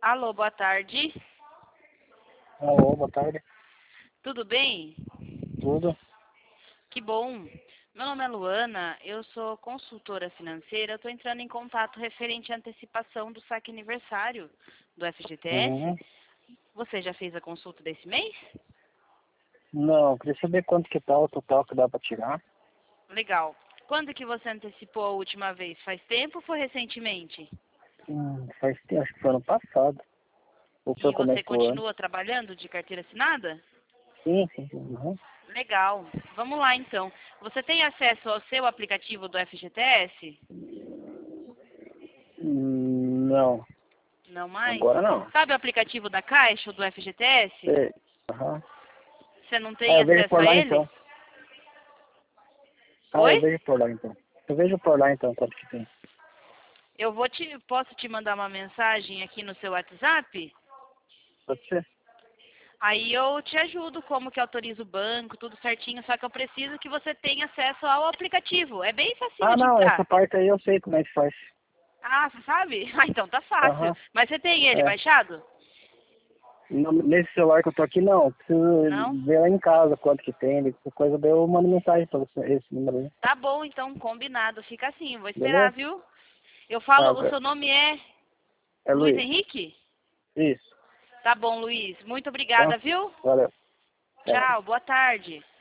Alô, boa tarde. Alô, boa tarde. Tudo bem? Tudo? Que bom. Meu nome é Luana, eu sou consultora financeira. Eu estou entrando em contato referente à antecipação do saque aniversário do FGTS. Uhum. Você já fez a consulta desse mês? Não, queria saber quanto que tá o total que dá pra tirar. Legal. Quando que você antecipou a última vez? Faz tempo ou foi recentemente? Faz tempo, acho que foi ano passado. Ou foi E o você começo do ano. continua trabalhando de carteira assinada? Sim, sim, sim. Uhum. Legal. Vamos lá então. Você tem acesso ao seu aplicativo do FGTS? Não, Não mais? agora não. Sabe o aplicativo da Caixa ou do FGTS? Sei. Aham. Você não Ah, tem eu vejo acesso por a lá ele? então. Ah, eu Oi? vejo por lá então. Eu vejo por lá então quanto que tem. Posso te mandar uma mensagem aqui no seu WhatsApp? Pode ser? Aí eu te ajudo como que autoriza o banco, tudo certinho, só que eu preciso que você tenha acesso ao aplicativo. É bem facinho Ah, de não, essa entrar. parte aí eu sei como é que faz. Ah, você sabe? Ah, então tá fácil. Aham. Mas você tem ele É. baixado? Nesse celular que eu tô aqui não, eu Não? preciso ver lá em casa quanto que tem, qualquer coisa daí eu mando mensagem pra você, esse número aí. Tá bom, então combinado. Fica assim, vou esperar, Beleza? viu? Eu Tá, falo, o seu nome é é Luiz Luiz. Henrique? Isso. Tá bom, Luiz. Muito Então, obrigada, viu? valeu. Até mais. Tchau, boa tarde.